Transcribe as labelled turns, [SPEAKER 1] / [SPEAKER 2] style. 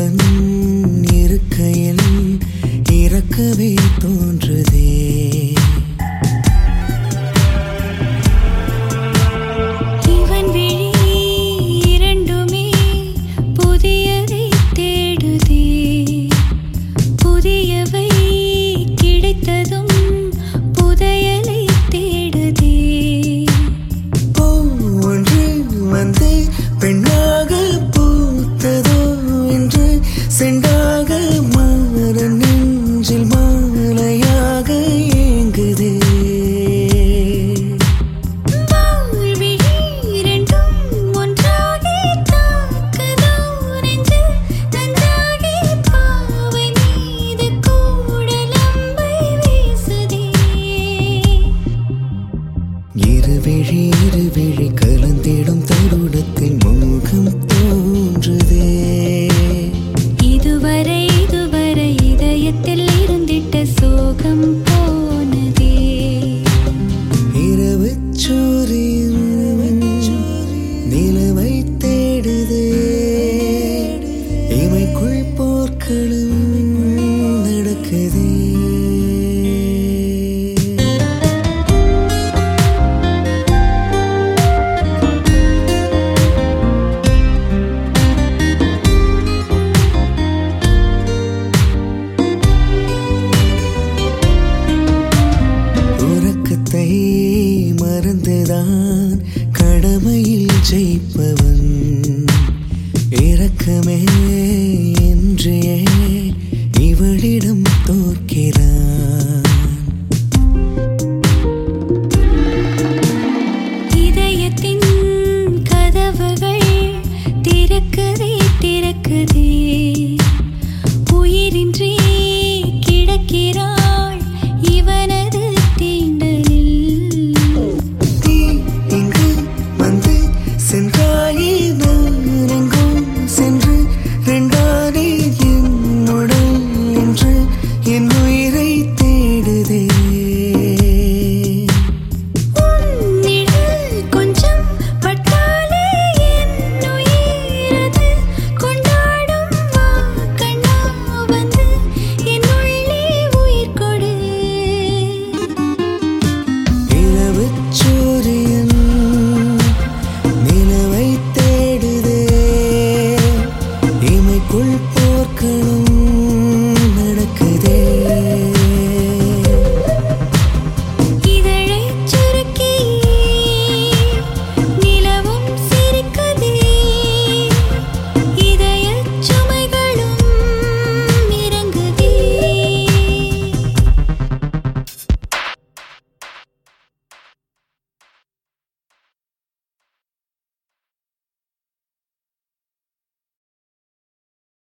[SPEAKER 1] உன்னுடன் இருக்கையில் இறக்கவே தோன்றுதே.
[SPEAKER 2] இவன் விழி இரண்டுமே புதியதை தேடுதே. புதியவை கிடைத்ததும் புதையலை தேடுதே.
[SPEAKER 1] ஒன்று வந்து பெண்ணாக பூத்ததோ என்று செண்டாக மாற நெஞ்சில் மாலையாக ஏங்குதே.
[SPEAKER 2] வாழ்விழி இரண்டும் ஒன்றாகி தாக்குதோ நெஞ்சில் நஞ்சாகி பாவை மீது கூடலம்பை வீசுதே.
[SPEAKER 1] இருவிழி கலந்திடும் தருணத்தில் மோகம் தோன்றுதே.
[SPEAKER 2] இதுவரை இதயத்தில் இருந்திட்ட சோகம் போனதே.
[SPEAKER 1] இரவுச் சூரியன் நிலவை தேடுதே. இமைக்குள் போர்க்களம் நடக்குதே. உறக்கத்தை மறந்துதான் கடமையில் ஜெயிப்பவன். இரக்கமே என்றே இவளிடம் தோற்கிறான்.
[SPEAKER 2] இதயத்தின் கதவுகள் திறக்குதே திறக்குதே.